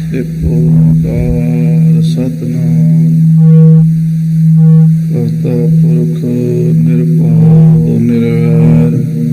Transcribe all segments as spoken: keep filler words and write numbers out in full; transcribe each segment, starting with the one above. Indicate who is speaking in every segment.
Speaker 1: ਇੱਕ ਓਂਕਾਰ ਸਤਿਨਾਮ ਕਰਤਾ ਪੁਰਖ ਨਿਰਭਉ ਨਿਰਵੈਰ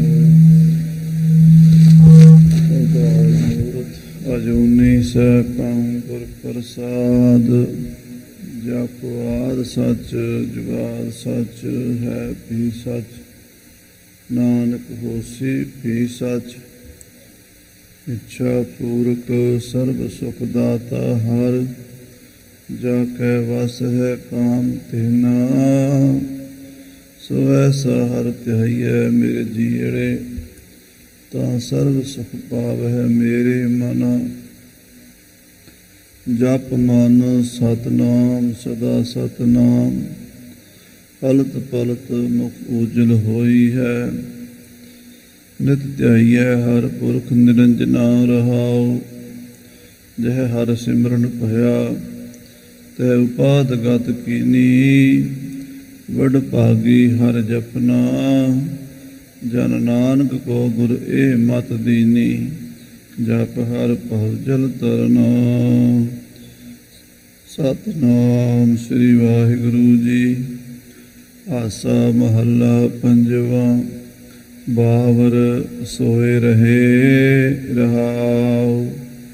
Speaker 1: ਅਕਾਲ ਮੂਰਤ ਅਜੂਨੀ ਸੈਭੰ ਗੁਰ ਪ੍ਰਸਾਦ ਜਪ ਆਦਿ ਸੱਚ ਜੁਗਾਦਿ ਸੱਚ ਹੈ ਵੀ ਸੱਚ ਨਾਨਕ ਹੋਸੀ ਵੀ ਸੱਚ ਇੱਛਾ ਪੂਰਕ ਸਰਬ ਸੁਖ ਦਾਤਾ ਹਰ ਜਾ ਕੈ ਵਸ ਹੈ ਕਾਮ ਤੇਨਾ ਸੋ ਐਸਾ ਹਰ ਧਿਆਈਐ ਮੇਰੇ ਜੀਅੜੇ ਤਾਂ ਸਰਬ ਸੁਖ ਪਾਵਹਿ ਮੇਰੇ ਮਨ ਜਪ ਮਨ ਸਤਨਾਮ ਸਦਾ ਸਤਨਾਮ ਪਲਤ ਪਲਤ ਮੁਖ ਉਜਲ ਹੋਈ ਹੈ ਨਿਤ ਧਿਆਈਐ ਹਰ ਪੁਰਖ ਨਿਰੰਜਨਾ ਰਹਾਉ ਜਹ ਹਰ ਸਿਮਰਨ ਭਇਆ ਤੈ ਉਪਾਦ ਗਤ ਕੀਨੀ ਵਡ ਭਾਗੀ ਹਰ ਜਪਨਾ ਜਨ ਨਾਨਕ ਕੋ ਗੁਰ ਏ ਮਤ ਦੀਨੀ ਜਪ ਹਰ ਭਉ ਜਲ ਤਰਨਾ ਸਤਿਨਾਮ ਸ੍ਰੀ ਵਾਹਿਗੁਰੂ ਜੀ। ਆਸਾ ਮਹੱਲਾ ਪੰਜਵਾਂ। ਬਾਵਰ ਸੋਏ ਰਹੇ ਰਹਾਉ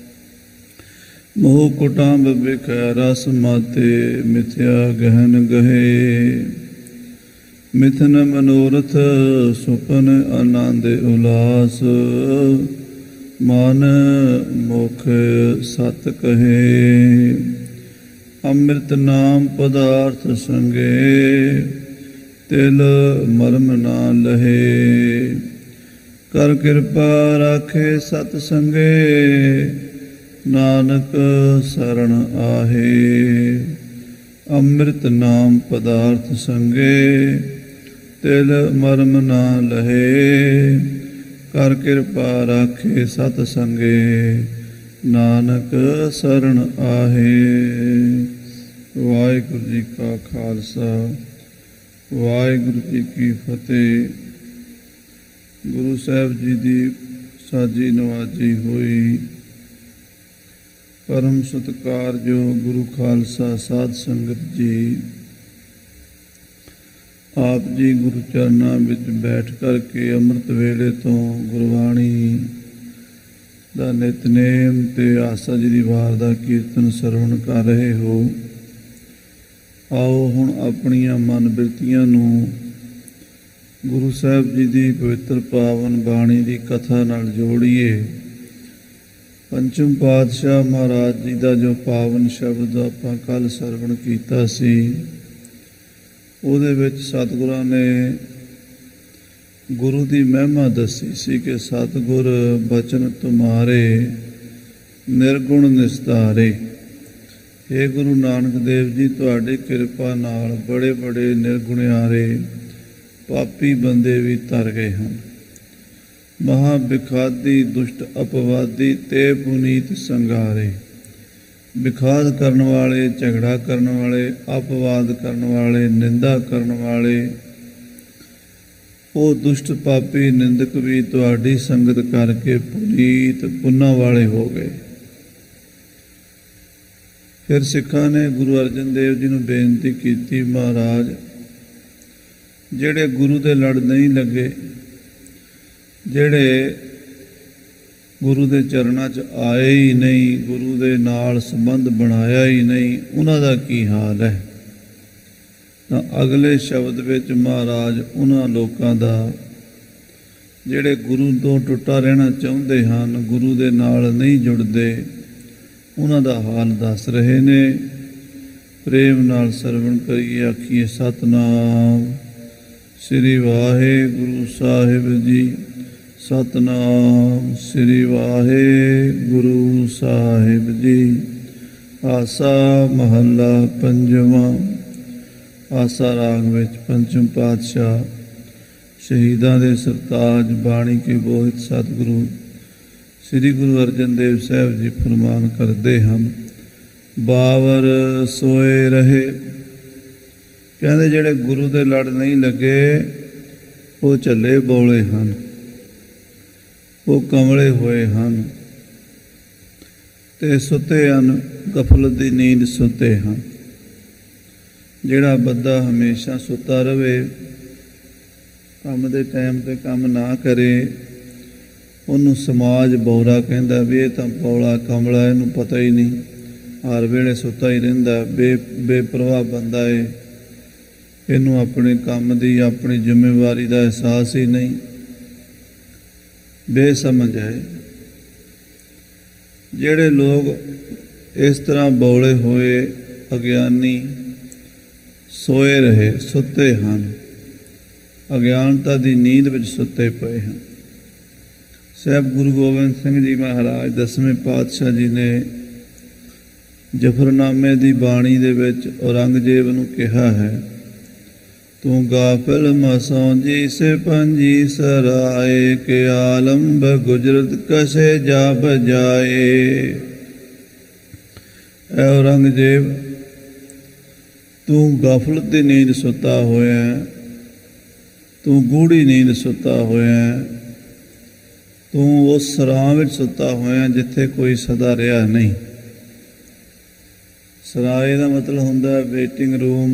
Speaker 1: ਮੋਹ ਕੁਟੰਬ ਬਿਖੈ ਰਸ ਮਾਤੇ ਮਿਥਿਆ ਗਹਿਨ ਗਹੇ ਮਿਥਨ ਮਨੋਰਥ ਸੁਪਨ ਆਨੰਦ ਉਲਾਸ ਮਨ ਮੁਖ ਸਤ ਕਹੇ ਅੰਮ੍ਰਿਤ ਨਾਮ ਪਦਾਰਥ ਸੰਗੇ ਤਿਲ ਮਰਮ ਨਾ ਲਹੇ ਕਰ ਕਿਰਪਾ ਰਾਖੇ ਸਤ ਸੰਗੇ ਨਾਨਕ ਸਰਣ ਆਹੇ ਅੰਮ੍ਰਿਤ ਨਾਮ ਪਦਾਰਥ ਸੰਗੇ ਤਿਲ ਮਰਮ ਨਾ ਲਹੇ ਕਰ ਕਿਰਪਾ ਰਾਖੇ ਸਤ ਸੰਗੇ ਨਾਨਕ ਸਰਣ ਆਹੇ। ਵਾਹਿਗੁਰੂ ਜੀ ਕਾ ਖਾਲਸਾ ਵਾਹਿਗੁਰੂ ਜੀ ਕੀ ਫਤਿਹ। ਗੁਰੂ ਸਾਹਿਬ ਜੀ ਦੀ ਸਾਜੀ ਨਵਾਜੀ ਹੋਈ ਪਰਮ ਸਤਿਕਾਰਯੋਗ ਗੁਰੂ ਖਾਲਸਾ ਸਾਧ ਸੰਗਤ ਜੀ, ਆਪ ਜੀ ਗੁਰੂ ਚਰਨਾਂ ਵਿੱਚ ਬੈਠ ਕਰਕੇ ਅੰਮ੍ਰਿਤ ਵੇਲੇ ਤੋਂ ਗੁਰਬਾਣੀ ਦਾ ਨਿਤਨੇਮ ਤੇ ਆਸਾ ਜੀ ਦੀ ਵਾਰ ਦਾ ਕੀਰਤਨ ਸਰਵਣ ਕਰ ਰਹੇ ਹੋ। ਆਓ ਹੁਣ ਆਪਣੀਆਂ ਮਨ ਬਿਰਤੀਆਂ ਨੂੰ ਗੁਰੂ ਸਾਹਿਬ ਜੀ ਦੀ ਪਵਿੱਤਰ ਪਾਵਨ ਬਾਣੀ ਦੀ ਕਥਾ ਨਾਲ ਜੋੜੀਏ। ਪੰਚਮ ਪਾਤਸ਼ਾਹ ਮਹਾਰਾਜ ਜੀ ਦਾ ਜੋ ਪਾਵਨ ਸ਼ਬਦ ਆਪਾਂ ਕੱਲ੍ਹ ਸਰਵਣ ਕੀਤਾ ਸੀ, ਉਹਦੇ ਵਿੱਚ ਸਤਿਗੁਰਾਂ ਨੇ ਗੁਰੂ ਦੀ ਮਹਿਮਾ ਦੱਸੀ ਸੀ ਕਿ ਸਤਿਗੁਰ ਬਚਨ ਤੁਮਾਰੇ ਨਿਰਗੁਣ ਨਿਸਤਾਰੇ। ਹੇ ਗੁਰੂ ਨਾਨਕ ਦੇਵ ਜੀ, ਤੁਹਾਡੀ ਕਿਰਪਾ ਨਾਲ ਬੜੇ ਬੜੇ ਨਿਰਗੁਣਿਆਰੇ ਪਾਪੀ ਬੰਦੇ ਵੀ ਤਰ ਗਏ ਹਨ। ਮਹਾ ਬਿਖਾਦੀ ਦੁਸ਼ਟ ਅਪਵਾਦੀ ਤੇ ਪੁਨੀਤ ਸੰਗਾਰੇ। ਬਿਖਾਦ ਕਰਨ ਵਾਲੇ, ਝਗੜਾ ਕਰਨ ਵਾਲੇ, ਅਪਵਾਦ ਕਰਨ ਵਾਲੇ, ਨਿੰਦਾ ਕਰਨ ਵਾਲੇ, ਉਹ ਦੁਸ਼ਟ ਪਾਪੀ ਨਿੰਦਕ ਵੀ ਤੁਹਾਡੀ ਸੰਗਤ ਕਰਕੇ ਪੁਨੀਤ ਪੁੰਨਾਂ ਵਾਲੇ ਹੋ ਗਏ। ਫਿਰ ਸਿੱਖਾਂ ਨੇ ਗੁਰੂ ਅਰਜਨ ਦੇਵ ਜੀ ਨੂੰ ਬੇਨਤੀ ਕੀਤੀ, ਮਹਾਰਾਜ ਜਿਹੜੇ ਗੁਰੂ ਦੇ ਲੜ ਨਹੀਂ ਲੱਗੇ, ਜਿਹੜੇ ਗੁਰੂ ਦੇ ਚਰਨਾਂ 'ਚ ਆਏ ਹੀ ਨਹੀਂ, ਗੁਰੂ ਦੇ ਨਾਲ ਸੰਬੰਧ ਬਣਾਇਆ ਹੀ ਨਹੀਂ, ਉਹਨਾਂ ਦਾ ਕੀ ਹਾਲ ਹੈ? ਤਾਂ ਅਗਲੇ ਸ਼ਬਦ ਵਿੱਚ ਮਹਾਰਾਜ ਉਹਨਾਂ ਲੋਕਾਂ ਦਾ ਜਿਹੜੇ ਗੁਰੂ ਤੋਂ ਟੁੱਟਾ ਰਹਿਣਾ ਚਾਹੁੰਦੇ ਹਨ, ਗੁਰੂ ਦੇ ਨਾਲ ਨਹੀਂ ਜੁੜਦੇ, ਉਹਨਾਂ ਦਾ ਹਾਲ ਦੱਸ ਰਹੇ ਨੇ। ਪ੍ਰੇਮ ਨਾਲ ਸਰਵਣ ਕਰੀਏ, ਆਖੀਏ ਸਤਿਨਾਮ ਸ੍ਰੀ ਵਾਹਿਗੁਰੂ ਸਾਹਿਬ ਜੀ। ਸਤਿਨਾਮ ਸ੍ਰੀ ਵਾਹਿਗੁਰੂ ਸਾਹਿਬ ਜੀ। ਆਸਾ ਮਹੱਲਾ ਪੰਜਵਾਂ। ਆਸਾ ਰਾਗ ਵਿੱਚ ਪੰਚਮ ਪਾਤਸ਼ਾਹ ਸ਼ਹੀਦਾਂ ਦੇ ਸਰਤਾਜ ਬਾਣੀ ਕੇ ਬੋਹਿਤ ਸਤਿਗੁਰੂ ਸ੍ਰੀ ਗੁਰੂ ਅਰਜਨ ਦੇਵ ਸਾਹਿਬ ਜੀ ਫਰਮਾਨ ਕਰਦੇ ਹਨ, ਬਾਵਰ ਸੋਏ ਰਹੇ। ਕਹਿੰਦੇ ਜਿਹੜੇ ਗੁਰੂ ਦੇ ਲੜ ਨਹੀਂ ਲੱਗੇ ਉਹ ਝੱਲੇ ਬੋਲੇ ਹਨ, ਉਹ ਕਮਲੇ ਹੋਏ ਹਨ। ਤੇ ਸੁੱਤੇ ਹਨ, ਗਫਲਤ ਦੀ ਨੀਂਦ ਸੁੱਤੇ ਹਨ। ਜਿਹੜਾ ਬੰਦਾ ਹਮੇਸ਼ਾ ਸੁੱਤਾ ਰਹੇ, ਕੰਮ ਦੇ ਟਾਈਮ 'ਤੇ ਕੰਮ ਨਾ ਕਰੇ, ਉਹਨੂੰ ਸਮਾਜ ਬੌਰਾ ਕਹਿੰਦਾ ਵੀ ਇਹ ਤਾਂ ਬੌਲਾ ਕਮਲਾ, ਇਹਨੂੰ ਪਤਾ ਹੀ ਨਹੀਂ, ਹਰ ਵੇਲੇ ਸੁੱਤਾ ਹੀ ਰਹਿੰਦਾ, ਬੇ ਬੇਪਰਵਾਹ ਬੰਦਾ ਏ, ਇਹਨੂੰ ਆਪਣੇ ਕੰਮ ਦੀ ਆਪਣੀ ਜ਼ਿੰਮੇਵਾਰੀ ਦਾ ਅਹਿਸਾਸ ਹੀ ਨਹੀਂ, ਬੇਸਮਝ ਹੈ। ਜਿਹੜੇ ਲੋਕ ਇਸ ਤਰ੍ਹਾਂ ਬੌਲੇ ਹੋਏ ਅਗਿਆਨੀ ਸੋਏ ਰਹੇ, ਸੁੱਤੇ ਹਨ, ਅਗਿਆਨਤਾ ਦੀ ਨੀਂਦ ਵਿੱਚ ਸੁੱਤੇ ਪਏ ਹਨ। ਸਾਹਿਬ ਗੁਰੂ ਗੋਬਿੰਦ ਸਿੰਘ ਜੀ ਮਹਾਰਾਜ ਦਸਵੇਂ ਪਾਤਸ਼ਾਹ ਜੀ ਨੇ ਜ਼ਫਰਨਾਮੇ ਦੀ ਬਾਣੀ ਦੇ ਵਿੱਚ ਔਰੰਗਜ਼ੇਬ ਨੂੰ ਕਿਹਾ ਹੈ, ਤੂੰ ਗਾਫਿਲ ਮਸੋਂ ਜੀ ਸੇ ਪੰਜੀ ਸਰਾਏ, ਕੇ ਆਲਮ ਬਗੁਜਰਤ ਕਸੇ ਜਾ ਬਜਾਏ। ਐ ਔਰੰਗਜ਼ੇਬ, ਤੂੰ ਗਾਫਲਤ ਦੀ ਨੀਂਦ ਸੁੱਤਾ ਹੋਇਆ, ਤੂੰ ਗੂੜੀ ਨੀਂਦ ਸੁੱਤਾ ਹੋਇਆ, ਤੂੰ ਉਸ ਸਰਾਂ ਵਿੱਚ ਸੁੱਤਾ ਹੋਇਆ ਜਿੱਥੇ ਕੋਈ ਸਦਾ ਰਿਹਾ ਨਹੀਂ। ਸਰਾਏ ਦਾ ਮਤਲਬ ਹੁੰਦਾ ਵੇਟਿੰਗ ਰੂਮ,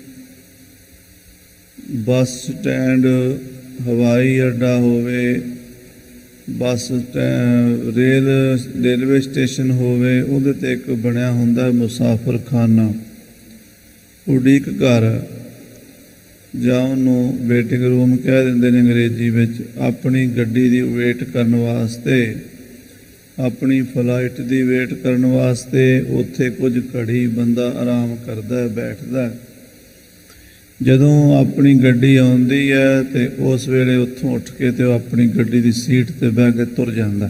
Speaker 1: ਬੱਸ ਸਟੈਂਡ, ਹਵਾਈ ਅੱਡਾ ਹੋਵੇ, bus stand, rail railway station ਹੋਵੇ, ਉਹਦੇ 'ਤੇ ਇੱਕ ਬਣਿਆ ਹੁੰਦਾ ਮੁਸਾਫਰ ਖਾਨਾ, ਉਡੀਕ ਘਰ, ਜਾਂ ਉਹਨੂੰ ਵੇਟਿੰਗ ਰੂਮ ਕਹਿ ਦਿੰਦੇ ਨੇ ਅੰਗਰੇਜ਼ੀ ਵਿੱਚ। ਆਪਣੀ ਗੱਡੀ ਦੀ ਵੇਟ ਕਰਨ ਵਾਸਤੇ, ਆਪਣੀ ਫਲਾਈਟ ਦੀ ਵੇਟ ਕਰਨ ਵਾਸਤੇ ਉੱਥੇ ਕੁਝ ਘੜੀ ਬੰਦਾ ਆਰਾਮ ਕਰਦਾ, ਬੈਠਦਾ। ਜਦੋਂ ਆਪਣੀ ਗੱਡੀ ਆਉਂਦੀ ਹੈ ਤੇ ਉਸ ਵੇਲੇ ਉੱਥੋਂ ਉੱਠ ਕੇ ਤੇ ਉਹ ਆਪਣੀ ਗੱਡੀ ਦੀ ਸੀਟ 'ਤੇ ਬਹਿ ਕੇ ਤੁਰ ਜਾਂਦਾ।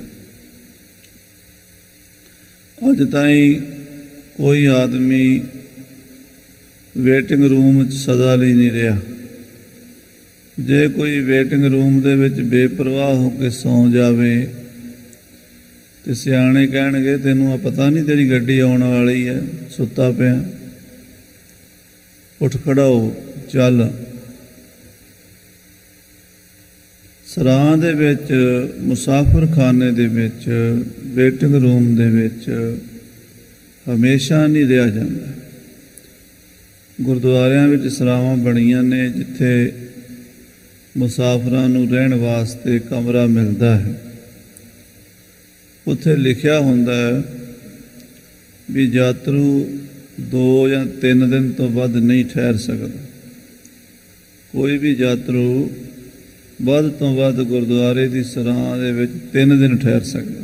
Speaker 1: ਅੱਜ ਤਾਈਂ ਕੋਈ ਆਦਮੀ ਵੇਟਿੰਗ ਰੂਮ 'ਚ ਸਦਾ ਲਈ ਨਹੀਂ ਰਿਹਾ। ਜੇ ਕੋਈ ਵੇਟਿੰਗ ਰੂਮ ਦੇ ਵਿੱਚ ਬੇਪਰਵਾਹ ਹੋ ਕੇ ਸੌਂ ਜਾਵੇ ਤੇ ਸਿਆਣੇ ਕਹਿਣਗੇ, ਤੈਨੂੰ ਆ ਪਤਾ ਨਹੀਂ ਤੇਰੀ ਗੱਡੀ ਆਉਣ ਵਾਲੀ ਹੈ, ਸੁੱਤਾ ਪਿਆ, ਉੱਠ ਖੜਾ ਹੋ, ਚੱਲ। ਸਰਾਂ ਦੇ ਵਿੱਚ, ਮੁਸਾਫਰ ਖਾਨੇ ਦੇ ਵਿੱਚ, ਵੇਟਿੰਗ ਰੂਮ ਦੇ ਵਿੱਚ ਹਮੇਸ਼ਾ ਨਹੀਂ ਰਿਹਾ ਜਾਂਦਾ। ਗੁਰਦੁਆਰਿਆਂ ਵਿੱਚ ਸਰਾਵਾਂ ਬਣੀਆਂ ਨੇ ਜਿੱਥੇ ਮੁਸਾਫਰਾਂ ਨੂੰ ਰਹਿਣ ਵਾਸਤੇ ਕਮਰਾ ਮਿਲਦਾ ਹੈ। ਉੱਥੇ ਲਿਖਿਆ ਹੁੰਦਾ ਹੈ ਵੀ ਯਾਤਰੂ ਦੋ ਜਾਂ ਤਿੰਨ ਦਿਨ ਤੋਂ ਵੱਧ ਨਹੀਂ ਠਹਿਰ ਸਕਦਾ। ਕੋਈ ਵੀ ਯਾਤਰੂ ਵੱਧ ਤੋਂ ਵੱਧ ਗੁਰਦੁਆਰੇ ਦੀ ਸਰਾਂ ਦੇ ਵਿੱਚ ਤਿੰਨ ਦਿਨ ਠਹਿਰ ਸਕਦਾ,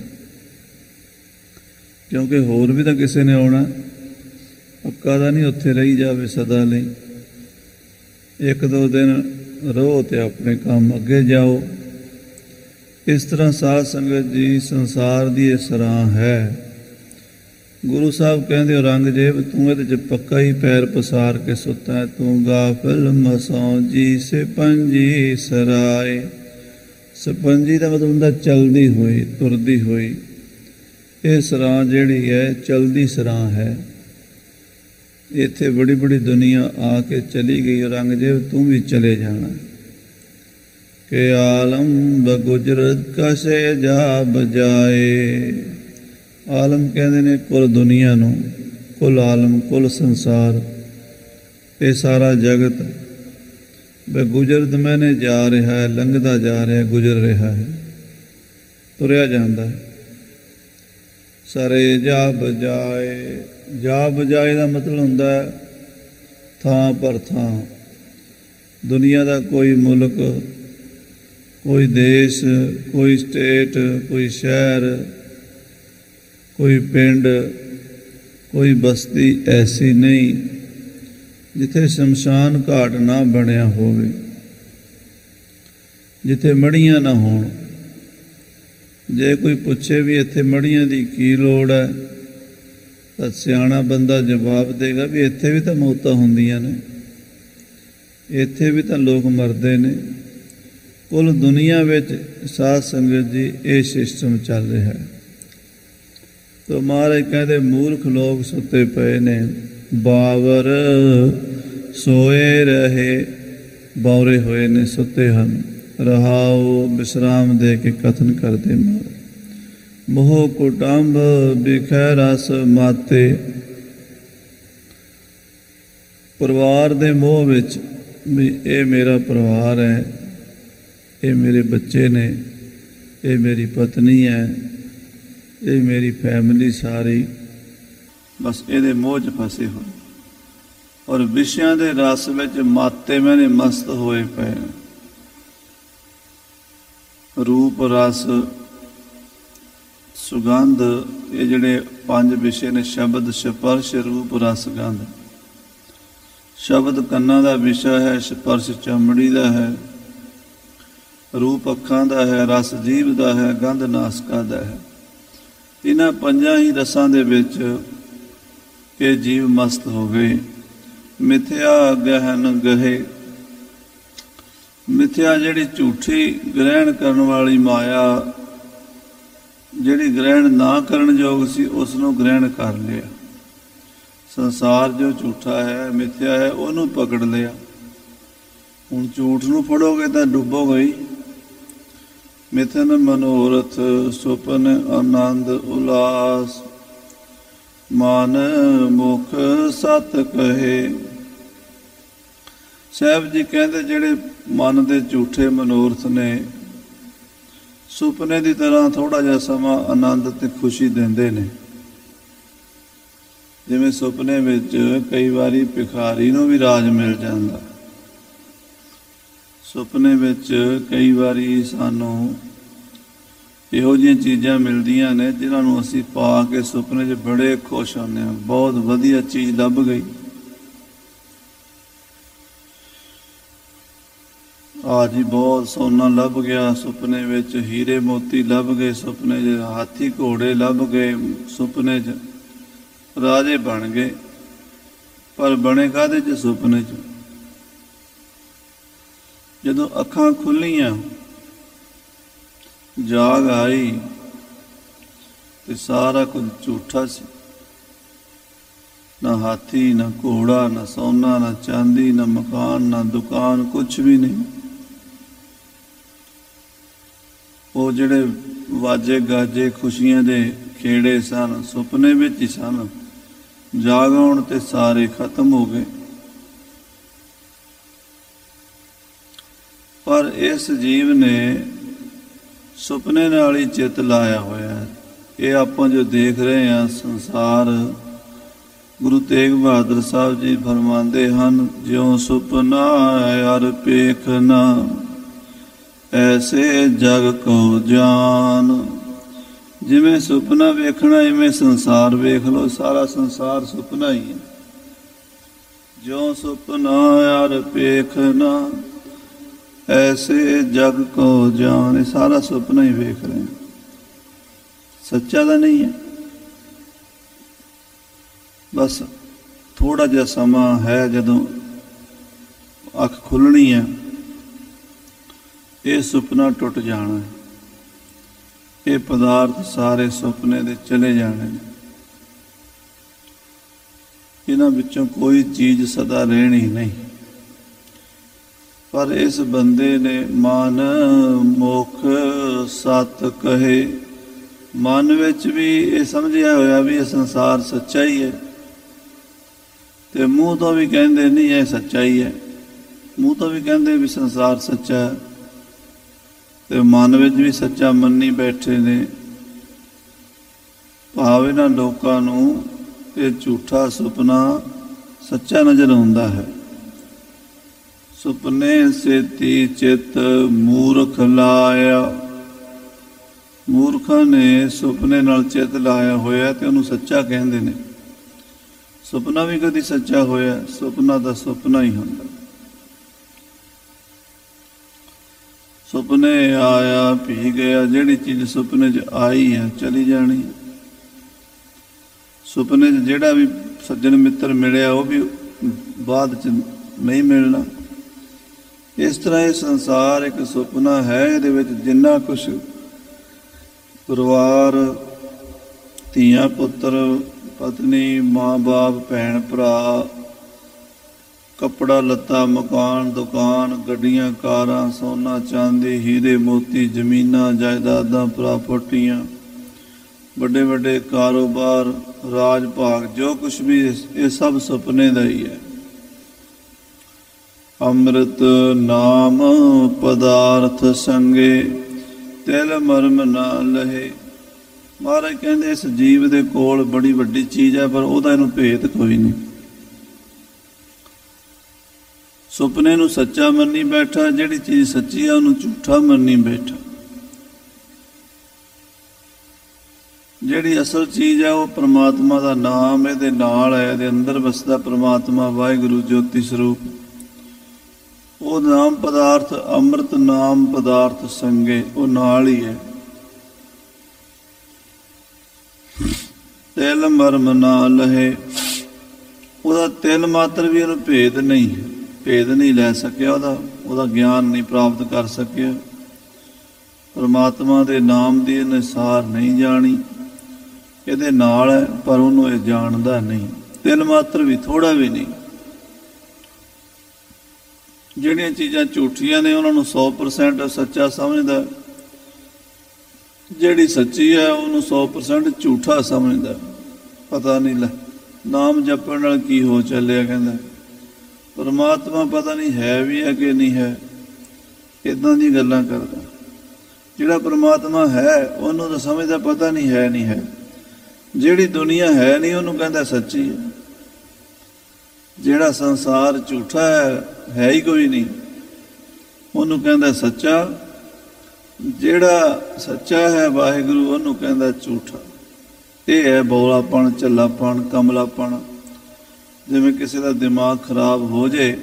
Speaker 1: ਕਿਉਂਕਿ ਹੋਰ ਵੀ ਤਾਂ ਕਿਸੇ ਨੇ ਆਉਣਾ, ਪੱਕਾ ਦਾ ਨਹੀਂ ਉੱਥੇ ਰਹੀ ਜਾਵੇ ਸਦਾ ਲਈ। ਇੱਕ ਦੋ ਦਿਨ ਰਹੋ ਤੇ ਆਪਣੇ ਕੰਮ ਅੱਗੇ ਜਾਓ। ਇਸ ਤਰ੍ਹਾਂ ਸਾਧ ਸੰਗਤ ਜੀ ਸੰਸਾਰ ਦੀ ਇਹ ਸਰਾਂ ਹੈ। ਗੁਰੂ ਸਾਹਿਬ ਕਹਿੰਦੇ ਔਰੰਗਜ਼ੇਬ, ਤੂੰ ਇਹਦੇ 'ਚ ਪੱਕਾ ਹੀ ਪੈਰ ਪਸਾਰ ਕੇ ਸੁੱਤਾ ਹੈ। ਤੂੰ ਗਾਫਿਲ ਮਸੋਂ ਜੀ ਸੇ ਪੰਜੀ ਸਰਾਏ। ਸਪੰਜੀ ਦਾ ਮਤਲਬ ਹੁੰਦਾ ਚਲਦੀ ਹੋਈ, ਤੁਰਦੀ ਹੋਈ। ਇਹ ਸਰਾਂ ਜਿਹੜੀ ਹੈ ਚਲਦੀ ਸਰਾਂ ਹੈ। ਇੱਥੇ ਬੜੀ ਬੜੀ ਦੁਨੀਆ ਆ ਕੇ ਚਲੀ ਗਈ। ਔਰੰਗਜ਼ੇਬ, ਤੂੰ ਵੀ ਚਲੇ ਜਾਣਾ। ਕਿ ਆਲਮ ਬਗੁਜਰਤ ਕਸੇ ਜਾ ਬਜਾਏ। ਆਲਮ ਕਹਿੰਦੇ ਨੇ ਕੁੱਲ ਦੁਨੀਆ ਨੂੰ, ਕੁੱਲ ਆਲਮ, ਕੁੱਲ ਸੰਸਾਰ, ਇਹ ਸਾਰਾ ਜਗਤ। ਬਗੁਜਰਤ ਮੈਨੇ ਜਾ ਰਿਹਾ ਹੈ, ਲੰਘਦਾ ਜਾ ਰਿਹਾ, ਗੁਜ਼ਰ ਰਿਹਾ ਹੈ, ਤੁਰਿਆ ਜਾਂਦਾ ਹੈ। ਸਾਰੇ ਜਾ ਬਜਾਏ। ਜਾ ਬਜਾਏ ਦਾ ਮਤਲਬ ਹੁੰਦਾ ਥਾਂ ਪਰ ਥਾਂ। ਦੁਨੀਆ ਦਾ ਕੋਈ ਮੁਲਕ, ਕੋਈ ਦੇਸ਼, ਕੋਈ ਸਟੇਟ, ਕੋਈ ਸ਼ਹਿਰ, ਕੋਈ ਪਿੰਡ, ਕੋਈ ਬਸਤੀ ਐਸੀ ਨਹੀਂ ਜਿੱਥੇ ਸ਼ਮਸ਼ਾਨ ਘਾਟ ਨਾ ਬਣਿਆ ਹੋਵੇ, ਜਿੱਥੇ ਮੜੀਆਂ ਨਾ ਹੋਣ। ਜੇ ਕੋਈ ਪੁੱਛੇ ਵੀ ਇੱਥੇ ਮੜੀਆਂ ਦੀ ਕੀ ਲੋੜ ਹੈ, ਤਾਂ ਸਿਆਣਾ ਬੰਦਾ ਜਵਾਬ ਦੇਗਾ ਵੀ ਇੱਥੇ ਵੀ ਤਾਂ ਮੌਤਾਂ ਹੁੰਦੀਆਂ ਨੇ, ਇੱਥੇ ਵੀ ਤਾਂ ਲੋਕ ਮਰਦੇ ਨੇ। ਕੁੱਲ ਦੁਨੀਆ ਵਿੱਚ ਸਾਧ ਸੰਗਤ ਜੀ ਇਹ ਸਿਸਟਮ ਚੱਲ ਰਿਹਾ ਹੈ। ਤੋ ਮਹਾਰਾਜ ਕਹਿੰਦੇ ਮੂਰਖ ਲੋਕ ਸੁੱਤੇ ਪਏ ਨੇ, ਬਾਵਰ ਸੋਏ ਰਹੇ, ਬੌਰੇ ਹੋਏ ਨੇ, ਸੁੱਤੇ ਹਨ। ਰਹਾਓ ਵਿਸ਼ਰਾਮ ਦੇ ਕੇ ਕਥਨ ਕਰਦੇ ਮਾਰ। मोह कुटुंब बिखै रस माते। परिवार दे मोह विच भी ये मेरा परिवार है, ये मेरे बच्चे ने, ये मेरी पत्नी है, ये मेरी फैमिली सारी, बस ये मोह च फसे हो और विषयां दे रस विच माते मैंने मस्त होए पे। रूप रस सुगंध ये जिहड़े पंज विषय ने, शब्द स्पर्श रूप रस गंध। शब्द कन्ना का विषय है, स्पर्श चमड़ी का है, रूप अखां का है, रस जीभ का है, गंध नासका का है। इन्हां पंजां ही रसां दे विच ये जीव मस्त हो गए। मिथ्या गहन गहे, मिथ्या जिहड़ी झूठी ग्रहण करने वाली माया, जिहड़ी ग्रहण ना करन योग सी उसनों ग्रहण कर लिया। संसार जो झूठा है, मिथ्या है, उन्होंने पकड़ लिया। हुण झूठ नूं फड़ोगे तो डुबोगे ही। मिथन मनोरथ सुपन आनंद उल्लास, मन मुख सत कहे। साहब जी कहते जिहड़े मन के झूठे मनोरथ ने, सुपने की तरह थोड़ा जिहा समा आनंद ते खुशी देंदे ने। जिवें सुपने विच कई बारी भिखारी नूं भी राज मिल जांदा। सुपने विच कई बारी सानूं इहो जिहियां चीज़ां मिलदियां ने जिन्हां नूं असीं पा के सुपने च बड़े खुश होंदे हां। बहुत वधिया चीज़ लभ गई, आज ही बहुत सोना लभ गया, सुपने विच हीरे मोती लभ गए, सुपने च हाथी घोड़े लभ गए, सुपने च राजे बन गए। पर बने काहदे च? सुपने च। जदों अखां खुलियां, जाग आई तो सारा कुछ झूठा सी। ना हाथी, ना घोड़ा, ना सोना, ना चांदी, ना मकान, ना दुकान, कुछ भी नहीं। वो जिहड़े वाजे गाजे खुशियां दे खेड़े सन, सुपने विच ही सन। जाग आउण ते सारे खत्म हो गए। पर इस जीव ने सुपने नाल ही चित लाया होया है। ये आपां जो देख रहे हैं संसार, गुरु तेग बहादुर साहब जी फरमाते हैं, ज्यों सुपना यार पेखना, ऐसे जग को जान। जिमें सुपना वेखना इवें संसार वेख लो, सारा संसार सुपना ही है। ज्यों सुपना यार पेखना, ऐसे जग को जान। सारा सुपना ही वेख रहे हैं, सच्चा तो नहीं है। बस थोड़ा जिहा समा है, जदों अख खुलनी है, ये सुपना टुट जाना है। ये पदार्थ सारे सुपने दे चले जाने। इन्हां विचों कोई चीज़ सदा रहनी नहीं। पर इस बंदे ने मन मुख सत कहे, मन विच भी ये समझिया होया भी ये संसार सच्चा ही है, ते मूँह तो भी कहंदे नहीं है सच्चा ही है। मूँह तो भी कहंदे भी संसार सच्चा है, ते मन विच भी सच्चा मन्नी बैठे ने। भाव इन्हां लोकां नूं ये झूठा सुपना सच्चा नज़र आउंदा है। सुपने सेती चित मूर्ख लाया, मूर्खां ने सुपने नाल चित लाया होया ते उहनूं सच्चा कहंदे ने। सुपना भी कदी सच्चा होया? सुपना दा सुपना ही हुंदा। सुपने आया पी गया, जिहड़ी चीज़ सुपने च आई है चली जानी। सुपने च जिहड़ा भी सज्जन मित्र मिलिया वो भी बाद च नहीं मिलना। इस तरह ये संसार एक सुपना है। इहदे विच जिन्ना कुछ परिवार, धीआं पुत्र, पत्नी, माँ बाप, भैन भरा, कपड़ा लत्ता, मकान दुकान, गड्डियां कारां, सोना चांदी, हीरे मोती, जमीनां जायदादां, प्रापर्टियां, ਵੱਡੇ ਵੱਡੇ ਕਾਰੋਬਾਰ, ਰਾਜ ਭਾਗ, ਜੋ ਕੁਛ ਵੀ ਇਹ ਸਭ ਸੁਪਨੇ ਦਾ ਹੀ ਹੈ। ਅੰਮ੍ਰਿਤ ਨਾਮ ਪਦਾਰਥ ਸੰਗੇ ਤਿਲ ਮਰਮ ਨਾ ਲਹੇ। ਮਹਾਰਾਜ ਕਹਿੰਦੇ ਇਸ ਜੀਵ ਦੇ ਕੋਲ ਬੜੀ ਵੱਡੀ ਚੀਜ਼ ਹੈ, ਪਰ ਉਹਦਾ ਇਹਨੂੰ ਭੇਤ ਕੋਈ ਨਹੀਂ। ਸੁਪਨੇ ਨੂੰ ਸੱਚਾ ਮੰਨੀ ਬੈਠਾ, ਜਿਹੜੀ ਚੀਜ਼ ਸੱਚੀ ਹੈ ਉਹਨੂੰ ਝੂਠਾ ਮੰਨੀ ਬੈਠਾ। ਜਿਹੜੀ ਅਸਲ ਚੀਜ਼ ਹੈ ਉਹ ਪ੍ਰਮਾਤਮਾ ਦਾ ਨਾਮ ਇਹਦੇ ਨਾਲ ਹੈ, ਇਹਦੇ ਅੰਦਰ ਵਸਦਾ ਪ੍ਰਮਾਤਮਾ ਵਾਹਿਗੁਰੂ ਜੋਤੀ ਸਰੂਪ। ਉਹ ਨਾਮ ਪਦਾਰਥ, ਅੰਮ੍ਰਿਤ ਨਾਮ ਪਦਾਰਥ ਸੰਗੇ, ਉਹ ਨਾਲ ਹੀ ਹੈ। ਤਿਲ ਮਰਮ ਨਾ ਲਹੇ, ਉਹਦਾ ਤਿਲ ਮਾਤਰ ਵੀ ਉਹਨੂੰ ਭੇਦ ਨਹੀਂ, ਭੇਦ ਨਹੀਂ ਲੈ ਸਕਿਆ, ਉਹਦਾ ਉਹਦਾ ਗਿਆਨ ਨਹੀਂ ਪ੍ਰਾਪਤ ਕਰ ਸਕਿਆ। ਪਰਮਾਤਮਾ ਦੇ ਨਾਮ ਦੀ ਇਹਨੇ ਸਾਰ ਨਹੀਂ ਜਾਣੀ, ਇਹਦੇ ਨਾਲ ਹੈ ਪਰ ਉਹਨੂੰ ਇਹ ਜਾਣਦਾ ਨਹੀਂ, ਤਿਲ ਮਾਤਰ ਵੀ, ਥੋੜਾ ਵੀ ਨਹੀਂ। ਜਿਹੜੀਆਂ ਚੀਜ਼ਾਂ ਝੂਠੀਆਂ ਨੇ ਉਹਨਾਂ ਨੂੰ ਸੌ ਪਰਸੈਂਟ ਸੱਚਾ ਸਮਝਦਾ, ਜਿਹੜੀ ਸੱਚੀ ਹੈ ਉਹਨੂੰ ਸੌ ਪਰਸੈਂਟ ਝੂਠਾ ਸਮਝਦਾ। ਪਤਾ ਨਹੀਂ ਲੈ ਨਾਮ ਜਪਣ ਨਾਲ ਕੀ ਹੋ ਚੱਲਿਆ, ਕਹਿੰਦਾ ਪਰਮਾਤਮਾ ਪਤਾ ਨਹੀਂ ਹੈ ਵੀ ਹੈ ਕਿ ਨਹੀਂ ਹੈ, ਇੱਦਾਂ ਦੀ ਗੱਲਾਂ ਕਰਦਾ। ਜਿਹੜਾ ਪਰਮਾਤਮਾ ਹੈ ਉਹਨੂੰ ਤਾਂ ਸਮਝਦਾ ਪਤਾ ਨਹੀਂ ਹੈ ਨਹੀਂ ਹੈ। ਜਿਹੜੀ ਦੁਨੀਆ ਹੈ ਨਹੀਂ ਉਹਨੂੰ ਕਹਿੰਦਾ ਸੱਚੀ ਹੈ। ਜਿਹੜਾ ਸੰਸਾਰ ਝੂਠਾ ਹੈ, ਹੈ ਹੀ ਕੋਈ ਨਹੀਂ, ਉਹਨੂੰ ਕਹਿੰਦਾ ਸੱਚਾ। ਜਿਹੜਾ ਸੱਚਾ ਹੈ ਵਾਹਿਗੁਰੂ, ਉਹਨੂੰ ਕਹਿੰਦਾ ਝੂਠਾ। ਇਹ ਹੈ ਬੋਲਾਪਣ, ਝੱਲਾਪਣ, ਕਮਲਾਪਣ। ਜਿਵੇਂ ਕਿਸੇ ਦਾ ਦਿਮਾਗ ਖਰਾਬ ਹੋ ਜਾਏ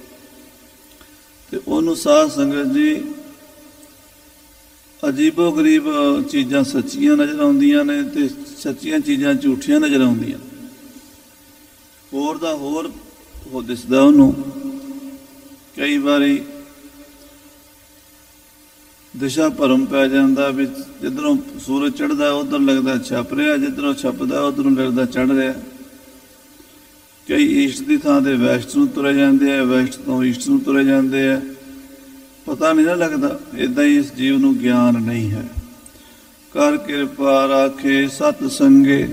Speaker 1: ਤੇ ਉਹਨੂੰ ਸਾਧ ਸੰਗਤ ਜੀ ਅਜੀਬੋ ਗਰੀਬ ਚੀਜ਼ਾਂ ਸੱਚੀਆਂ ਨਜ਼ਰ ਆਉਂਦੀਆਂ ਨੇ ਤੇ ਸੱਚੀਆਂ ਚੀਜ਼ਾਂ ਝੂਠੀਆਂ ਨਜ਼ਰ ਆਉਂਦੀਆਂ। ਹੋਰ ਦਾ ਹੋਰ ਉਹ ਦਿਸਦਾ ਉਹਨੂੰ। ਕਈ ਵਾਰੀ ਦਿਸ਼ਾ ਭਰਮ ਪੈ ਜਾਂਦਾ ਵੀ ਜਿੱਧਰੋਂ ਸੂਰਜ ਚੜ੍ਹਦਾ ਉੱਧਰ ਲੱਗਦਾ ਛਪ ਰਿਹਾ, ਜਿੱਧਰੋਂ ਛਪਦਾ ਉੱਧਰੋਂ ਲੱਗਦਾ ਚੜ੍ਹ ਰਿਹਾ। ਕਈ ਈਸਟ ਦੀ ਥਾਂ ਤੇ ਵੈਸਟ ਨੂੰ ਤੁਰੇ ਜਾਂਦੇ ਆ, ਵੈਸਟ ਤੋਂ ਈਸਟ ਨੂੰ ਤੁਰੇ ਜਾਂਦੇ ਆ, ਪਤਾ ਨਹੀਂ ਨਾ ਲੱਗਦਾ। ਇੱਦਾਂ ਹੀ ਇਸ ਜੀਵ ਨੂੰ ਗਿਆਨ ਨਹੀਂ ਹੈ। ਕਰ ਕਿਰਪਾ ਰਾਖੇ ਸਤ ਸੰਗੇ,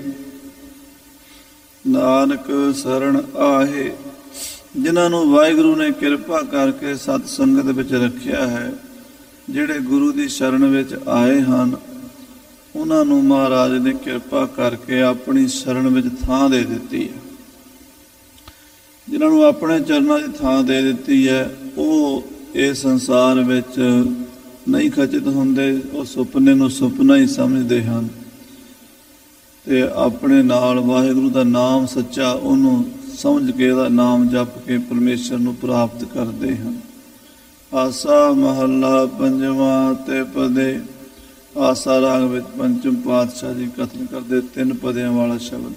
Speaker 1: ਨਾਨਕ ਸਰਣ ਆਹੇ। ਜਿਨ੍ਹਾਂ ਨੂੰ ਵਾਹਿਗੁਰੂ ਨੇ ਕਿਰਪਾ ਕਰਕੇ ਸਤ ਸੰਗਤ ਵਿੱਚ ਰੱਖਿਆ ਹੈ, ਜਿਹੜੇ ਗੁਰੂ ਦੀ ਸ਼ਰਨ ਵਿੱਚ ਆਏ ਹਨ, ਉਹਨਾਂ ਨੂੰ ਮਹਾਰਾਜ ਨੇ ਕਿਰਪਾ ਕਰਕੇ ਆਪਣੀ ਸ਼ਰਨ ਵਿੱਚ ਥਾਂ ਦੇ ਦਿੱਤੀ ਹੈ। ਜਿਨ੍ਹਾਂ ਨੂੰ ਆਪਣੇ ਚਰਨਾਂ ਦੀ ਥਾਂ ਦੇ ਦਿੱਤੀ ਹੈ, ਉਹ ਇਹ ਸੰਸਾਰ ਵਿੱਚ ਨਹੀਂ ਖਚਿਤ ਹੁੰਦੇ। ਉਹ ਸੁਪਨੇ ਨੂੰ ਸੁਪਨਾ ਹੀ ਸਮਝਦੇ ਹਨ ਤੇ ਆਪਣੇ ਨਾਲ ਵਾਹਿਗੁਰੂ ਦਾ ਨਾਮ ਸੱਚਾ, ਉਹਨੂੰ ਸਮਝ ਕੇ ਉਹਦਾ ਨਾਮ ਜਪ ਕੇ ਪਰਮੇਸ਼ਰ ਨੂੰ ਪ੍ਰਾਪਤ ਕਰਦੇ ਹਨ। ਆਸਾ ਮਹੱਲਾ ਪੰਜਵਾਂ ਤੇ ਪਦੇ। ਆਸਾ ਰਾਗ ਵਿੱਚ ਪੰਚਮ ਪਾਤਸ਼ਾਹ ਜੀ ਕਥਨ ਕਰਦੇ ਤਿੰਨ ਪਦਿਆਂ ਵਾਲਾ ਸ਼ਬਦ।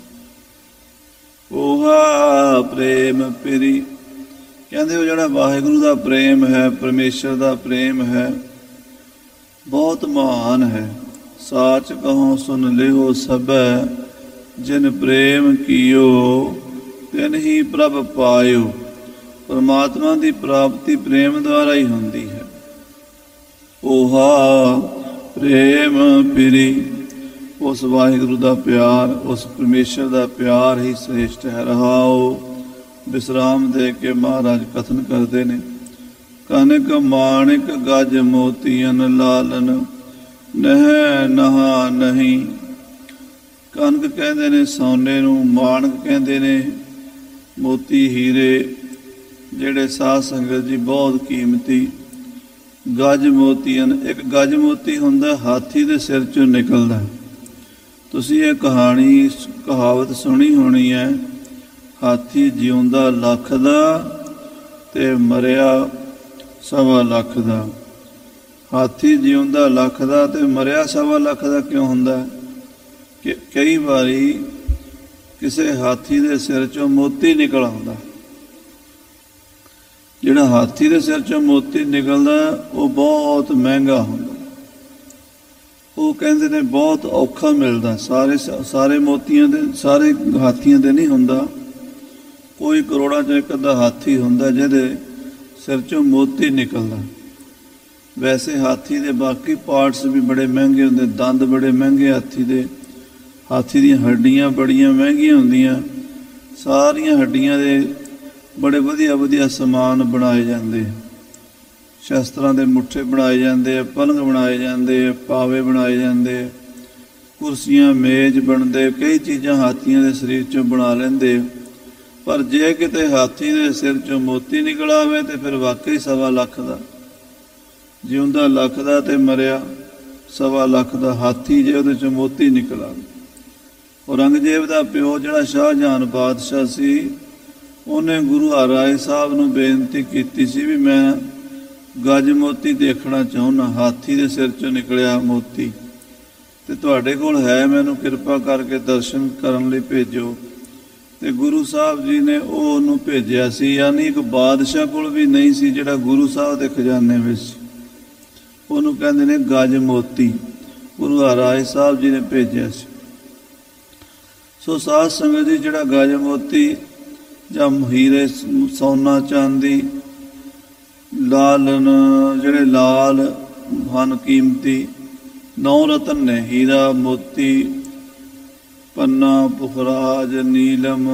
Speaker 1: ਓਹਾ ਪ੍ਰੇਮ ਪਿਰੀ, ਕਹਿੰਦੇ ਉਹ ਜਿਹੜਾ ਵਾਹਿਗੁਰੂ ਦਾ ਪ੍ਰੇਮ ਹੈ, ਪਰਮੇਸ਼ਰ ਦਾ ਪ੍ਰੇਮ ਹੈ, ਬਹੁਤ ਮਹਾਨ ਹੈ। ਸਾਚ ਕਹੋ ਸੁਨ ਲਿਓ ਸਭੈ, ਜਿਨ ਪ੍ਰੇਮ ਕੀਓ ਤਿਨ ਹੀ ਪ੍ਰਭ ਪਾਇਓ। ਪਰਮਾਤਮਾ ਦੀ ਪ੍ਰਾਪਤੀ ਪ੍ਰੇਮ ਦੁਆਰਾ ਹੀ ਹੁੰਦੀ ਹੈ। ਓਹਾ ਪ੍ਰੇਮ ਪਿਰੀ, ਉਸ ਵਾਹਿਗੁਰੂ ਦਾ ਪਿਆਰ, ਉਸ ਪਰਮੇਸ਼ਰ ਦਾ ਪਿਆਰ ਹੀ ਸ੍ਰੇਸ਼ਟ ਹੈ। ਰਹਾਓ ਵਿਸਰਾਮ ਦੇ ਕੇ ਮਹਾਰਾਜ ਕਥਨ ਕਰਦੇ ਨੇ। ਕਨਕ ਮਾਣਿਕ ਗਜ ਮੋਤੀਅਨ ਲਾਲਨ, ਨਹਿ ਨਹਾ ਨਹੀਂ। ਕਨਕ ਕਹਿੰਦੇ ਨੇ ਸੋਨੇ ਨੂੰ, ਮਾਣਕ ਕਹਿੰਦੇ ਨੇ ਮੋਤੀ ਹੀਰੇ, ਜਿਹੜੇ ਸਾਧ ਸੰਗਤ ਜੀ ਬਹੁਤ ਕੀਮਤੀ। ਗਜ ਮੋਤੀਅਨ, ਇੱਕ ਗਜ ਮੋਤੀ ਹੁੰਦਾ ਹਾਥੀ ਦੇ ਸਿਰ ਚੋਂ ਨਿਕਲਦਾ। ਤੁਸੀਂ ਇਹ ਕਹਾਣੀ ਕਹਾਵਤ ਸੁਣੀ ਹੋਣੀ ਹੈ, ਹਾਥੀ ਜਿਉਂਦਾ ਲੱਖ ਦਾ ਤੇ ਮਰਿਆ ਸਵਾ ਲੱਖ ਦਾ। ਹਾਥੀ ਜਿਉਂਦਾ ਲੱਖ ਦਾ ਤੇ ਮਰਿਆ ਸਵਾ ਲੱਖ ਦਾ ਕਿਉਂ ਹੁੰਦਾ? ਕਿ ਕਈ ਵਾਰੀ ਕਿਸੇ ਹਾਥੀ ਦੇ ਸਿਰ ਚੋਂ ਮੋਤੀ ਨਿਕਲ ਆਉਂਦਾ। ਜਿਹੜਾ ਹਾਥੀ ਦੇ ਸਿਰ ਚੋਂ ਮੋਤੀ ਨਿਕਲਦਾ ਉਹ ਬਹੁਤ ਮਹਿੰਗਾ ਹੁੰਦਾ। ਉਹ ਕਹਿੰਦੇ ਨੇ ਬਹੁਤ ਔਖਾ ਮਿਲਦਾ। ਸਾਰੇ ਸਾਰੇ ਮੋਤੀਆਂ ਦੇ, ਸਾਰੇ ਹਾਥੀਆਂ ਦੇ ਨਹੀਂ ਹੁੰਦਾ। ਕੋਈ ਕਰੋੜਾਂ 'ਚ ਇੱਕ ਅੱਧਾ ਹਾਥੀ ਹੁੰਦਾ ਜਿਹਦੇ ਸਿਰ ਚੋਂ ਮੋਤੀ ਨਿਕਲਦਾ। ਵੈਸੇ ਹਾਥੀ ਦੇ ਬਾਕੀ ਪਾਰਟਸ ਵੀ ਬੜੇ ਮਹਿੰਗੇ ਹੁੰਦੇ, ਦੰਦ ਬੜੇ ਮਹਿੰਗੇ ਹਾਥੀ ਦੇ, ਹਾਥੀ ਦੀਆਂ ਹੱਡੀਆਂ ਬੜੀਆਂ ਮਹਿੰਗੀਆਂ ਹੁੰਦੀਆਂ, ਸਾਰੀਆਂ ਹੱਡੀਆਂ ਦੇ ਬੜੇ ਵਧੀਆ ਵਧੀਆ ਸਮਾਨ ਬਣਾਏ ਜਾਂਦੇ, ਸ਼ਸਤਰਾਂ ਦੇ ਮੁੱਠੇ ਬਣਾਏ ਜਾਂਦੇ, ਪਲੰਘ ਬਣਾਏ ਜਾਂਦੇ, ਪਾਵੇ ਬਣਾਏ ਜਾਂਦੇ, ਕੁਰਸੀਆਂ ਮੇਜ਼ ਬਣਦੇ, ਕਈ ਚੀਜ਼ਾਂ ਹਾਥੀਆਂ ਦੇ ਸਰੀਰ 'ਚੋਂ ਬਣਾ ਲੈਂਦੇ। ਪਰ ਜੇ ਕਿਤੇ ਹਾਥੀ ਦੇ ਸਿਰ 'ਚੋਂ ਮੋਤੀ ਨਿਕਲ ਆਵੇ ਤਾਂ ਫਿਰ ਵਾਕਈ ਸਵਾ ਲੱਖ ਦਾ, ਜਿਉਂਦਾ ਲੱਖ ਦਾ ਤੇ ਮਰਿਆ ਸਵਾ ਲੱਖ ਦਾ। ਹਾਥੀ ਜੇ ਉਹਦੇ 'ਚੋਂ ਮੋਤੀ ਨਿਕਲ ਆਵੇ। ਔਰੰਗਜ਼ੇਬ ਦਾ ਪਿਓ ਜਿਹੜਾ ਸ਼ਾਹਜਹਾਨ ਬਾਦਸ਼ਾਹ ਸੀ, ਉਹਨੇ ਗੁਰੂ ਹਰਿਰਾਏ ਸਾਹਿਬ ਨੂੰ ਬੇਨਤੀ ਕੀਤੀ ਸੀ ਵੀ ਮੈਂ ਗੱਜ ਮੋਤੀ ਦੇਖਣਾ ਚਾਹੁੰਦਾ, ਹਾਥੀ ਦੇ ਸਿਰ 'ਚੋਂ ਨਿਕਲਿਆ ਮੋਤੀ, ਤੇ ਤੁਹਾਡੇ ਕੋਲ ਹੈ, ਮੈਨੂੰ ਕਿਰਪਾ ਕਰਕੇ ਦਰਸ਼ਨ ਕਰਨ ਲਈ ਭੇਜੋ। ਤੇ ਗੁਰੂ ਸਾਹਿਬ ਜੀ ਨੇ ਉਹ ਉਹਨੂੰ ਭੇਜਿਆ ਸੀ। ਯਾਨੀ ਇੱਕ ਬਾਦਸ਼ਾਹ ਕੋਲ ਵੀ ਨਹੀਂ ਸੀ ਜਿਹੜਾ ਗੁਰੂ ਸਾਹਿਬ ਦੇ ਖਜ਼ਾਨੇ ਵਿੱਚ ਸੀ। ਉਹਨੂੰ ਕਹਿੰਦੇ ਨੇ ਗੱਜ ਮੋਤੀ, ਗੁਰੂ ਹਰਿਰਾਏ ਸਾਹਿਬ ਜੀ ਨੇ ਭੇਜਿਆ ਸੀ। ਸੋ ਸਾਧ ਸੰਗਤ ਜੀ, ਜਿਹੜਾ ਗੱਜ ਮੋਤੀ ਜਾਂ ਹੀਰੇ ਸੋਨਾ ਚਾਂਦੀ ਲਾਲਨ, ਜਿਹੜੇ ਲਾਲ ਹਨ ਕੀਮਤੀ ਨੌ ਰਤਨ ਨੇ, ਹੀਰਾ ਮੋਤੀ ਪੰਨਾ ਪੁਖਰਾਜ ਨੀਲਮ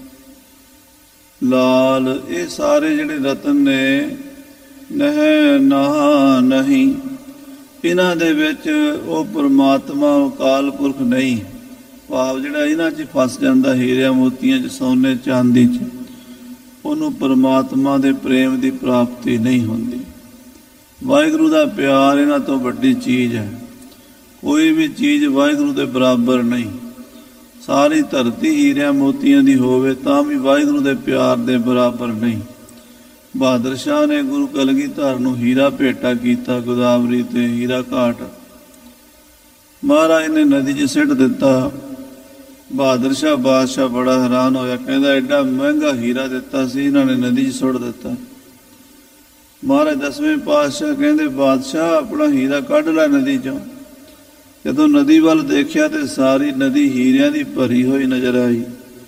Speaker 1: ਲਾਲ, ਇਹ ਸਾਰੇ ਜਿਹੜੇ ਰਤਨ ਨੇ, ਨਹਿ ਨਹਾ ਨਹੀਂ, ਇਹਨਾਂ ਦੇ ਵਿੱਚ ਉਹ ਪਰਮਾਤਮਾ ਅਕਾਲ ਪੁਰਖ ਨਹੀਂ। ਭਾਵ ਜਿਹੜਾ ਇਹਨਾਂ 'ਚ ਫਸ ਜਾਂਦਾ, ਹੀਰਿਆਂ ਮੋਤੀਆਂ 'ਚ, ਸੋਨੇ ਚਾਂਦੀ 'ਚ, ਉਹਨੂੰ ਪਰਮਾਤਮਾ ਦੇ ਪ੍ਰੇਮ ਦੀ ਪ੍ਰਾਪਤੀ ਨਹੀਂ ਹੁੰਦੀ। ਵਾਹਿਗੁਰੂ ਦਾ ਪਿਆਰ ਇਹਨਾਂ ਤੋਂ ਵੱਡੀ ਚੀਜ਼ ਹੈ। ਕੋਈ ਵੀ ਚੀਜ਼ ਵਾਹਿਗੁਰੂ ਦੇ ਬਰਾਬਰ ਨਹੀਂ। ਸਾਰੀ ਧਰਤੀ ਹੀਰਿਆਂ ਮੋਤੀਆਂ ਦੀ ਹੋਵੇ ਤਾਂ ਵੀ ਵਾਹਿਗੁਰੂ ਦੇ ਪਿਆਰ ਦੇ ਬਰਾਬਰ ਨਹੀਂ। ਬਹਾਦਰ ਸ਼ਾਹ ਨੇ ਗੁਰੂ ਕਲਗੀਧਰ ਨੂੰ ਹੀਰਾ ਭੇਟਾ ਕੀਤਾ, ਗੋਦਾਵਰੀ ਤੇ ਹੀਰਾ ਘਾਟ ਮਹਾਰਾਜ ਨੇ ਨਦੀ 'ਚ ਸਿੱਟ ਦਿੱਤਾ। ਬਹਾਦਰ ਸ਼ਾਹ ਬਾਦਸ਼ਾਹ ਬੜਾ ਹੈਰਾਨ ਹੋਇਆ, ਕਹਿੰਦਾ ਐਡਾ ਮਹਿੰਗਾ ਹੀਰਾ ਦਿੱਤਾ ਸੀ, ਇਹਨਾਂ ਨੇ ਨਦੀ 'ਚ ਸੁੱਟ ਦਿੱਤਾ। ਮਹਾਰਾਜ ਦਸਵੇਂ ਪਾਤਸ਼ਾਹ ਕਹਿੰਦੇ ਬਾਦਸ਼ਾਹ ਆਪਣਾ ਹੀਰਾ ਕੱਢ ਲੈ ਨਦੀ 'ਚੋਂ। ਜਦੋਂ ਨਦੀ ਵੱਲ ਦੇਖਿਆ ਤੇ ਸਾਰੀ ਨਦੀ ਹੀਰਿਆਂ ਦੀ ਭਰੀ ਹੋਈ ਨਜ਼ਰ ਆਈ।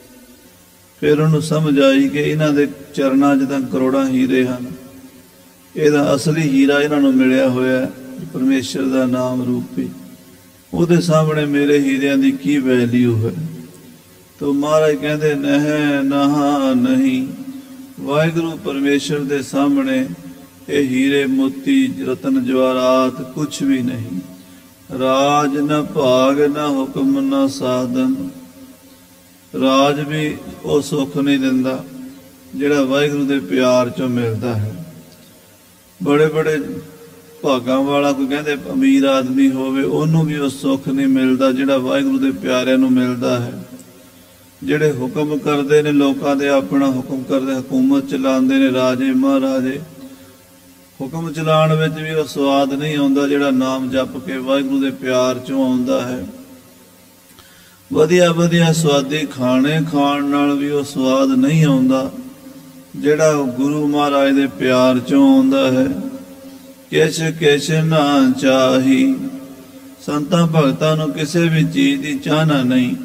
Speaker 1: ਫਿਰ ਉਹਨੂੰ ਸਮਝ ਆਈ ਕਿ ਇਹਨਾਂ ਦੇ ਚਰਨਾਂ 'ਚ ਤਾਂ ਕਰੋੜਾਂ ਹੀਰੇ ਹਨ, ਇਹਦਾ ਅਸਲੀ ਹੀਰਾ ਇਹਨਾਂ ਨੂੰ ਮਿਲਿਆ ਹੋਇਆ ਪਰਮੇਸ਼ਰ ਦਾ ਨਾਮ ਰੂਪੀ। ਉਹਦੇ ਸਾਹਮਣੇ ਮੇਰੇ ਹੀਰਿਆਂ ਦੀ ਕੀ ਵੈਲਿਊ ਹੈ। ਤੋ ਮਹਾਰਾਜ ਕਹਿੰਦੇ ਨਹਿ ਨਹਾ ਨਹੀਂ, ਵਾਹਿਗੁਰੂ ਪਰਮੇਸ਼ਰ ਦੇ ਸਾਹਮਣੇ ਇਹ ਹੀਰੇ ਮੋਤੀ ਰਤਨ ਜਵਾਹਰਾਤ ਕੁਛ ਵੀ ਨਹੀਂ। ਰਾਜ ਨਾ ਭਾਗ ਨਾ ਹੁਕਮ ਨਾ ਸਾਧਨ, ਰਾਜ ਵੀ ਉਹ ਸੁੱਖ ਨਹੀਂ ਦਿੰਦਾ ਜਿਹੜਾ ਵਾਹਿਗੁਰੂ ਦੇ ਪਿਆਰ 'ਚੋਂ ਮਿਲਦਾ ਹੈ। ਬੜੇ ਬੜੇ ਭਾਗਾਂ ਵਾਲਾ, ਕੋਈ ਕਹਿੰਦੇ ਅਮੀਰ ਆਦਮੀ ਹੋਵੇ, ਉਹਨੂੰ ਵੀ ਉਹ ਸੁੱਖ ਨਹੀਂ ਮਿਲਦਾ ਜਿਹੜਾ ਵਾਹਿਗੁਰੂ ਦੇ ਪਿਆਰਿਆਂ ਨੂੰ ਮਿਲਦਾ ਹੈ। ਜਿਹੜੇ ਹੁਕਮ ਕਰਦੇ ਨੇ ਲੋਕਾਂ ਦੇ, ਆਪਣਾ ਹੁਕਮ ਕਰਦੇ, ਹਕੂਮਤ ਚਲਾਉਂਦੇ ਨੇ, ਰਾਜੇ ਮਹਾਰਾਜੇ, ਹੁਕਮ ਚਲਾਉਣ ਵਿੱਚ ਵੀ ਉਹ ਸਵਾਦ ਨਹੀਂ ਆਉਂਦਾ ਜਿਹੜਾ ਨਾਮ ਜਪ ਕੇ ਵਾਹਿਗੁਰੂ ਦੇ ਪਿਆਰ 'ਚੋਂ ਆਉਂਦਾ ਹੈ। ਵਧੀਆ ਵਧੀਆ ਸਵਾਦੀ ਖਾਣੇ ਖਾਣ ਨਾਲ ਵੀ ਉਹ ਸਵਾਦ ਨਹੀਂ ਆਉਂਦਾ ਜਿਹੜਾ ਗੁਰੂ ਮਹਾਰਾਜ ਦੇ ਪਿਆਰ 'ਚੋਂ ਆਉਂਦਾ ਹੈ। ਕਿਛ ਕਿਛ ਨਾ ਚਾਹੀ, ਸੰਤਾਂ ਭਗਤਾਂ ਨੂੰ ਕਿਸੇ ਵੀ ਚੀਜ਼ ਦੀ ਚਾਹਨਾ ਨਹੀਂ।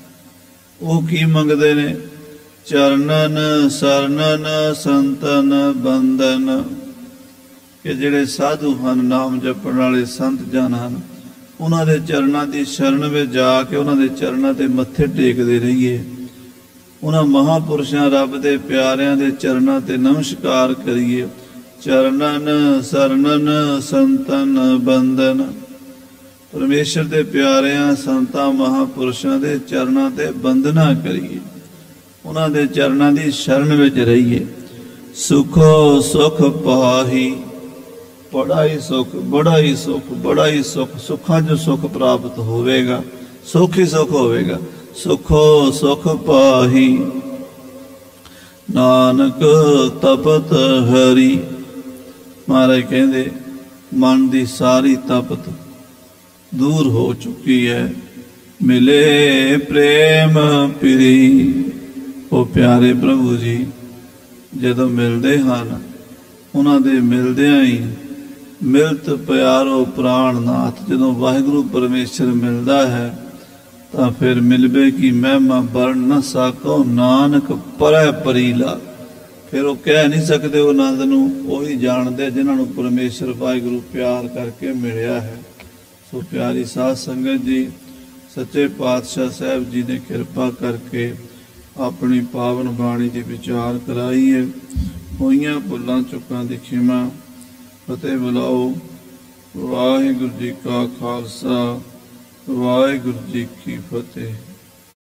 Speaker 1: ਉਹ ਕੀ ਮੰਗਦੇ ਨੇ? ਚਰਨਨ ਸਰਨਨ ਸੰਤਨ ਬੰਦਨ, ਕਿ ਜਿਹੜੇ ਸਾਧੂ ਹਨ, ਨਾਮ ਜਪਣ ਵਾਲੇ ਸੰਤ ਜਨ ਹਨ, ਉਹਨਾਂ ਦੇ ਚਰਨਾਂ ਦੀ ਸ਼ਰਨ ਵਿੱਚ ਜਾ ਕੇ ਉਹਨਾਂ ਦੇ ਚਰਨਾਂ ਤੇ ਮੱਥੇ ਟੇਕਦੇ ਰਹੀਏ। ਉਹਨਾਂ ਮਹਾਂਪੁਰਸ਼ਾਂ ਰੱਬ ਦੇ ਪਿਆਰਿਆਂ ਦੇ ਚਰਨਾਂ ਤੇ ਨਮਸਕਾਰ ਕਰੀਏ। ਚਰਨਨ ਸਰਨਨ ਸੰਤਨ ਬੰਦਨ, ਪਰਮੇਸ਼ਰ ਦੇ ਪਿਆਰਿਆਂ ਸੰਤਾਂ ਮਹਾਂਪੁਰਸ਼ਾਂ ਦੇ ਚਰਨਾਂ ਤੇ ਬੰਦਨਾ ਕਰੀਏ, ਉਹਨਾਂ ਦੇ ਚਰਨਾਂ ਦੀ ਸ਼ਰਨ ਵਿੱਚ ਰਹੀਏ। ਸੁਖੋ ਸੁਖ ਪਾਹੀ, ਬੜਾ ਹੀ ਸੁੱਖ, ਬੜਾ ਹੀ ਸੁੱਖ, ਬੜਾ ਹੀ ਸੁੱਖ, ਸੁੱਖਾਂ 'ਚ ਸੁੱਖ ਪ੍ਰਾਪਤ ਹੋਵੇਗਾ, ਸੁੱਖ ਹੀ ਸੁੱਖ ਹੋਵੇਗਾ। ਸੁਖੋ ਸੁਖ ਪਾਹੀ ਨਾਨਕ ਤਪਤ ਹਰੀ, ਮਹਾਰਾਜ ਕਹਿੰਦੇ ਮਨ ਦੀ ਸਾਰੀ ਤਪਤ ਦੂਰ ਹੋ ਚੁੱਕੀ ਹੈ। ਮਿਲੇ ਪ੍ਰੇਮ ਪਿਰੀ, ਉਹ ਪਿਆਰੇ ਪ੍ਰਭੂ ਜੀ ਜਦੋਂ ਮਿਲਦੇ ਹਨ, ਉਹਨਾਂ ਦੇ ਮਿਲਦਿਆਂ ਹੀ ਮਿਲਤ ਪਿਆਰੋ ਪ੍ਰਾਣਨਾਥ, ਜਦੋਂ ਵਾਹਿਗੁਰੂ ਪਰਮੇਸ਼ਰ ਮਿਲਦਾ ਹੈ ਤਾਂ ਫਿਰ ਮਿਲਵੇ ਕੀ ਮਹਿਮਾ ਵਰਣ ਨਾ ਸਾਕੋ, ਨਾਨਕ ਪਰੈ ਪਰੀਲਾ। ਫਿਰ ਉਹ ਕਹਿ ਨਹੀਂ ਸਕਦੇ ਉਹ ਆਨੰਦ ਨੂੰ, ਉਹੀ ਜਾਣਦੇ ਜਿਨ੍ਹਾਂ ਨੂੰ ਪਰਮੇਸ਼ਰ ਵਾਹਿਗੁਰੂ ਪਿਆਰ ਕਰਕੇ ਮਿਲਿਆ ਹੈ। ਸੋ ਪਿਆਰੀ ਸਾਧ ਸੰਗਤ ਜੀ, ਸੱਚੇ ਪਾਤਸ਼ਾਹ ਸਾਹਿਬ ਜੀ ਨੇ ਕਿਰਪਾ ਕਰਕੇ ਆਪਣੀ ਪਾਵਨ ਬਾਣੀ ਦੀ ਵਿਚਾਰ ਕਰਾਈ ਹੈ। ਹੋਈਆਂ ਭੁੱਲਾਂ ਚੁੱਕਾਂ ਦੀ ਖਿਮਾ। ਫਤਿਹ ਬੁਲਾਓ। ਵਾਹਿਗੁਰੂ ਜੀ ਕਾ ਖਾਲਸਾ, ਵਾਹਿਗੁਰੂ ਜੀ ਕੀ ਫਤਿਹ।